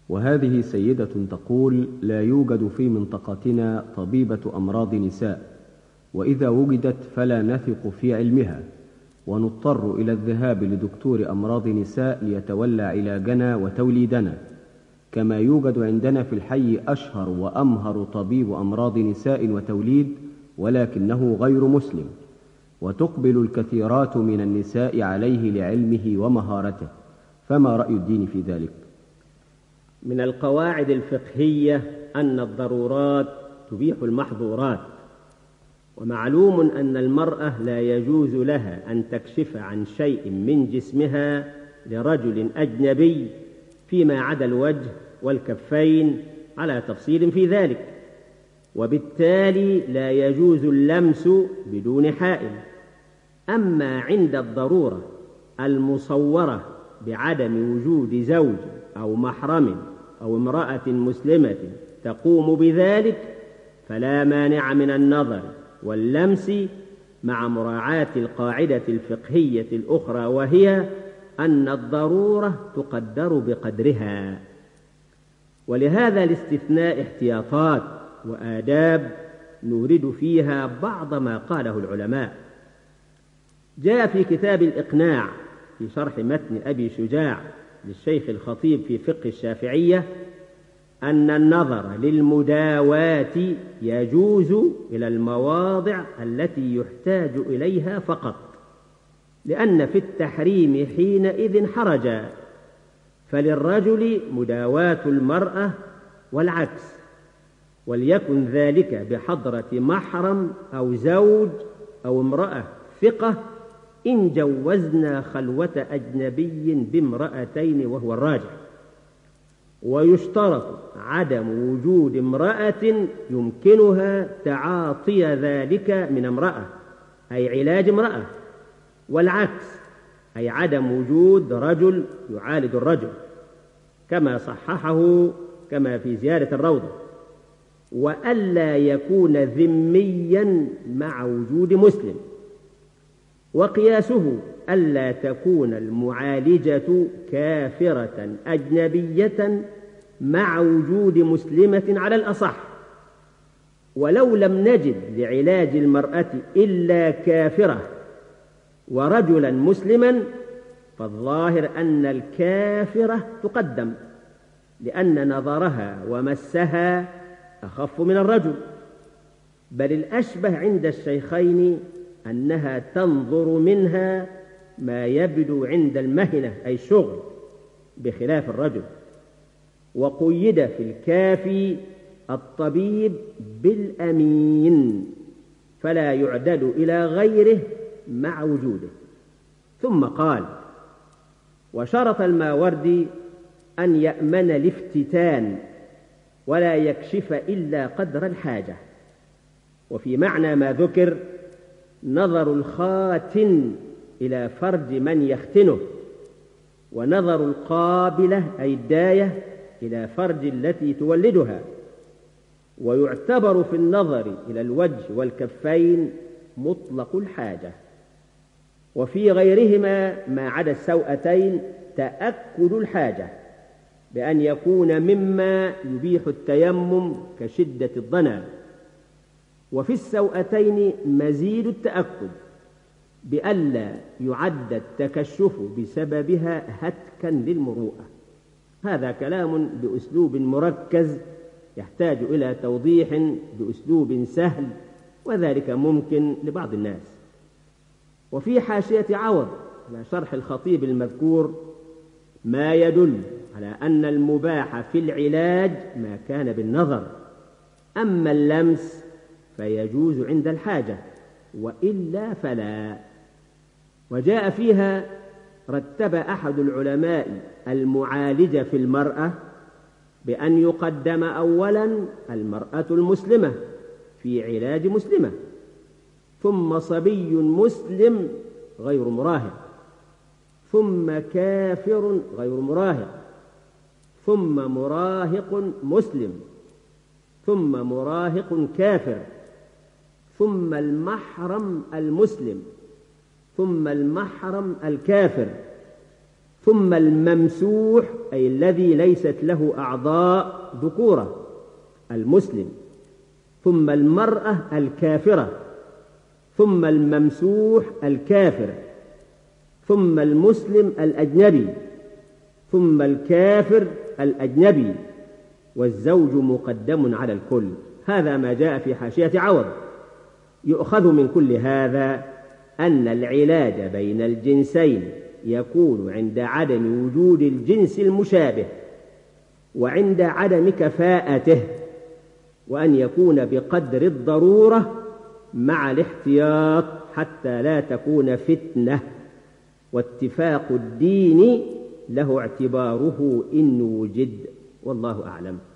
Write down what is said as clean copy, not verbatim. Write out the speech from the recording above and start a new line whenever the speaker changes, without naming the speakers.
وهذه سيدة تقول: لا يوجد في منطقتنا طبيبة أمراض نساء، وإذا وجدت فلا نثق في علمها، ونضطر إلى الذهاب لدكتور أمراض نساء ليتولى علاجنا وتوليدنا، كما يوجد عندنا في الحي أشهر وأمهر طبيب أمراض نساء وتوليد، ولكنه غير مسلم، وتقبل الكثيرات من النساء عليه لعلمه ومهارته، فما رأي الدين في ذلك؟
من القواعد الفقهية أن الضرورات تبيح المحظورات، ومعلوم أن المرأة لا يجوز لها أن تكشف عن شيء من جسمها لرجل أجنبي فيما عدا الوجه والكفين على تفصيل في ذلك، وبالتالي لا يجوز اللمس بدون حائل. أما عند الضرورة المصورة بعدم وجود زوج أو محرم أو امرأة مسلمة تقوم بذلك، فلا مانع من النظر واللمس، مع مراعاة القاعدة الفقهية الأخرى، وهي أن الضرورة تقدر بقدرها. ولهذا الاستثناء احتياطات وآداب نورد فيها بعض ما قاله العلماء. جاء في كتاب الإقناع في شرح متن أبي شجاع للشيخ الخطيب في فقه الشافعية أن النظر للمداواة يجوز إلى المواضع التي يحتاج إليها فقط، لأن في التحريم حينئذ حرجا، فللرجل مداواة المرأة والعكس، وليكن ذلك بحضرة محرم أو زوج أو امرأة ثقة، إن جوزنا خلوة أجنبي بامرأتين وهو الراجح. ويشترط عدم وجود امرأة يمكنها تعاطي ذلك من امرأة، أي علاج امرأة، والعكس أي عدم وجود رجل يعالج الرجل، كما صححه كما في زيارة الروضة. وألا يكون ذميا مع وجود مسلم، وقياسه ألا تكون المعالجة كافرة أجنبية مع وجود مسلمة على الأصح. ولو لم نجد لعلاج المرأة إلا كافرة ورجلا مسلما، فالظاهر أن الكافرة تقدم، لأن نظرها ومسها أخف من الرجل، بل الأشبه عند الشيخين أنها تنظر منها ما يبدو عند المهنة أي الشغل، بخلاف الرجل. وقيد في الكافي الطبيب بالأمين، فلا يعدل إلى غيره مع وجوده. ثم قال: وشرط الماوردي أن يأمن الافتتان ولا يكشف إلا قدر الحاجة. وفي معنى ما ذكر نظر الخاتن إلى فرج من يختنه، ونظر القابلة أي الداية إلى فرج التي تولدها. ويعتبر في النظر إلى الوجه والكفين مطلق الحاجة، وفي غيرهما ما عدا السوأتين تأكد الحاجة، بأن يكون مما يبيح التيمم كشدة الضنا. وفي السوأتين مزيد التأكد، بألا يعد التكشف بسببها هتكا للمروءة. هذا كلام بأسلوب مركز يحتاج إلى توضيح بأسلوب سهل، وذلك ممكن لبعض الناس. وفي حاشية عوض على شرح الخطيب المذكور ما يدل على أن المباح في العلاج ما كان بالنظر، أما اللمس فيجوز عند الحاجة، وإلا فلا. وجاء فيها: رتب أحد العلماء المعالج في المرأة بأن يقدم أولا المرأة المسلمة في علاج مسلمة، ثم صبي مسلم غير مراهق، ثم كافر غير مراهق، ثم مراهق مسلم، ثم مراهق كافر، ثم المحرم المسلم، ثم المحرم الكافر، ثم الممسوح أي الذي ليست له أعضاء ذكورة المسلم، ثم المرأة الكافرة، ثم الممسوح الكافر، ثم المسلم الأجنبي، ثم الكافر الأجنبي، والزوج مقدم على الكل. هذا ما جاء في حاشية عوض. يؤخذ من كل هذا أن العلاج بين الجنسين يكون عند عدم وجود الجنس المشابه وعند عدم كفاءته، وأن يكون بقدر الضرورة مع الاحتياط حتى لا تكون فتنة. واتفاق الدين له اعتباره إن وجد، والله أعلم.